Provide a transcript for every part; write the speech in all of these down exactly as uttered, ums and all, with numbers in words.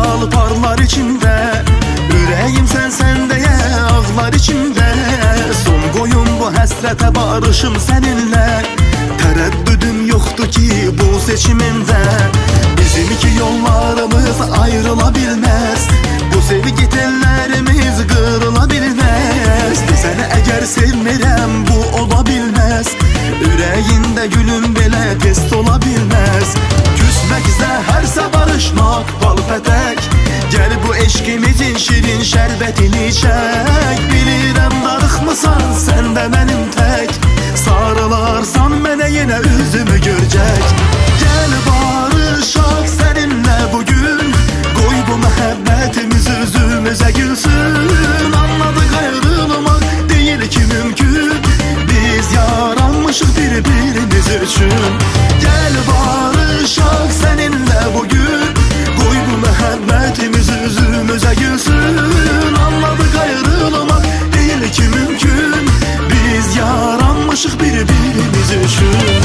misal parlar içimdə. Ürəyim sən sən deyə ağlar içimdə. Son qoyun bu həsrətə barışım səninlə. Tərəddüdüm yoxdur ki bu seçimimdə. Bizim iki yollarımız ayrıla bilməz. Bu sevgi tellərimiz qırıla bilməz. Səni əgər sevmirəm bu ola bilməz. Ürəyində gülüm belə test ola bilməz. Küsmək zəhərsə barışmaq bal pətək. Gəl bu eşqimizin şirin şərbətini içək. Bilirəm darıxmısan sən də mənim tək. Sarılarsan mənə yenə üzümü görcək. Gəl barışaq səninlə bugün. Qoy bu məhəbbətimiz üzümüzə gülsün. Anladıq ayrılmaq deyil ki mümkün. Biz yaranmışıq bir-birimiz üçün. Gəl barışaq səninlə bugün. Qoy bu məhəbbətimiz üzümüzə gülsün. Anladıq ayrılmaq deyil ki mümkün. Biz yaranmışıq bir-birimiz üçün.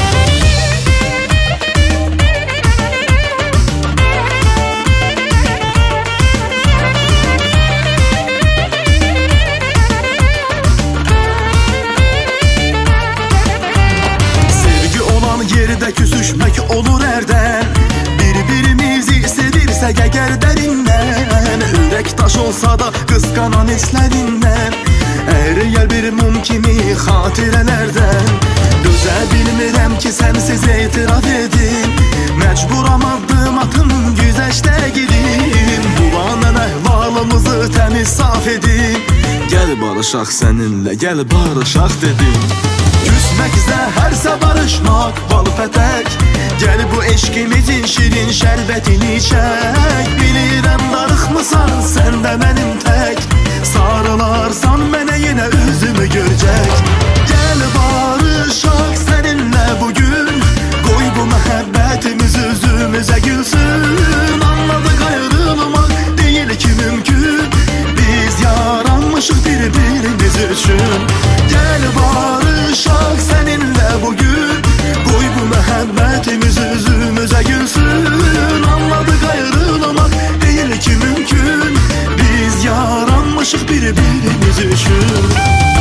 Yerdə küsüşmək olur ərdən. Bir-birimizi sevirsək əgər dərindən. Ürək daş olsa da qısqanan hislərindən. Əriyər bir mum kimi xatirələrdən. Dözə bilmirəm ki sənsiz etiraf edin. Məcburam addım atım güzəşdə gidin. Bulanən əhvalımızı təmiz saf edin. Gəl barışaq səninlə, gəl barışaq dedim. Küsmək zəhərsə barışmaq bal pətək. Gəl bu eşqimizin şirin şərbətini içək. Bilirəm darıxmısan sən də mənim tək. Sarılarsan mənə yenə üzümü görcək. Gəl barışaq səninlə bugün. Qoy bu məhəbbətimiz üzümüzə gülsün. Anladıq ayrılmaq deyil ki mümkün. Biz yaranmışıq bir-birimiz üçün. Gəl barışaq səninlə bugün. Qoy bu məhəbbətimiz üzümüzə gülsün. Anladıq ayrılmaq deyil ki mümkün. Biz yaranmışıq bir-birimiz üçün.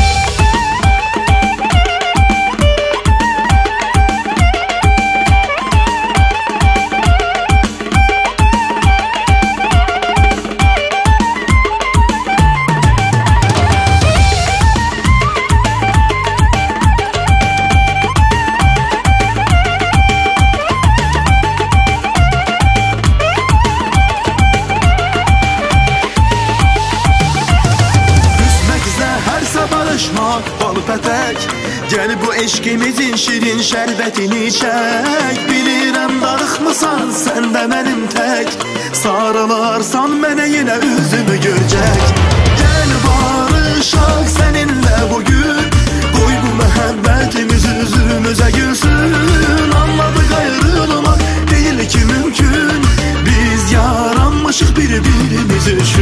Bal pətək. Gəl bu eşqimizin şirin şərbətini içək. Bilirəm darıxmısan sən də mənim tək. Sarılarsan mənə yenə üzümü görcək. Gəl barışaq səninlə bugün. Qoy bu məhəbbətimiz üzümüzə gülsün. Anladıq ayrılmaq deyil ki mümkün. Biz yaranmışıq bir-birimiz üçün.